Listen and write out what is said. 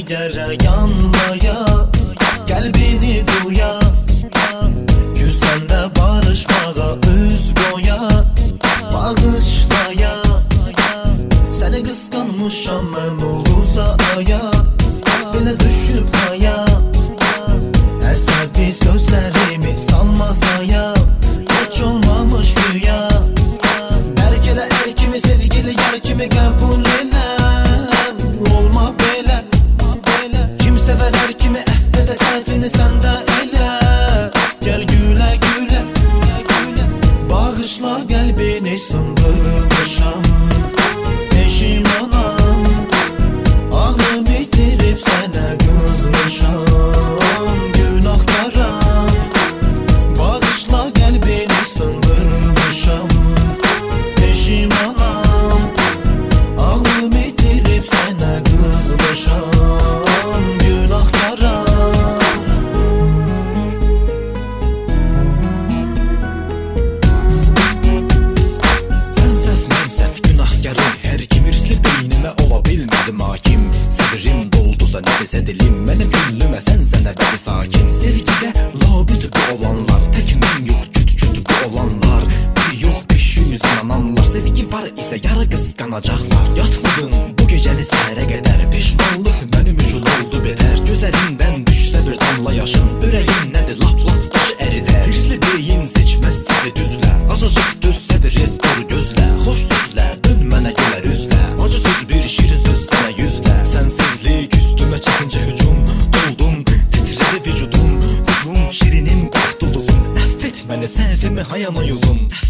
yere yanmaya, kalbini duya, küsende barışmağa üz koya, bağışlaya. Seni kıskanmışam ben ulduza aya, beni düşüp kaya, əsabi sözlerimi salmasaya, hiç olmamış güya. Dərk elə er kimi, sevgili yar kimi qəbul elə, olma belə. Kim sever her kimi, əhdə səhvini səndə elə. Gəl gülə gülə, bağışla qəlbini sındırmışam, peşimanam, ağlım itirib sənə qızmışam, günahkaram. Bağışla qəlbini sındırmışam, peşimanam, ağlım itirib sənə qızmışam, günahkaram. Sən səhv, mən səhv, günahkarım, hər kim irsli beynimə ola bilmədim hakim. Səbrim doldusa nə desə dilim, mənim küllümə sən əbədi sakin. Sevgidə labüdür bu olanlar, tək mən yox küt-küt bu olanlar. Bir yox 500 inananlar, sevgi var isə yarı qısqanacaqlar. Yatmadın bu gecəni səhərə qədər, peşmanlıq mənim üçün oldu bedər. Gözlərindən düşsə bir damla yaşım, ürəyim nədir lap daş əridər. Hirsli beyin seçməz səni düzlə, azacıq düz səbri dur gözlə. Xoş sözlə, dön mənə gülər üzlə, acı söz bir şirin söz sənə yüzlə. Sənsizlik üstümə çəkincə hücum, doldum, titredi vücudum. Kuzum, şirinim, baxt ulduzum, əff et məni, səhvimi hayana yuzum.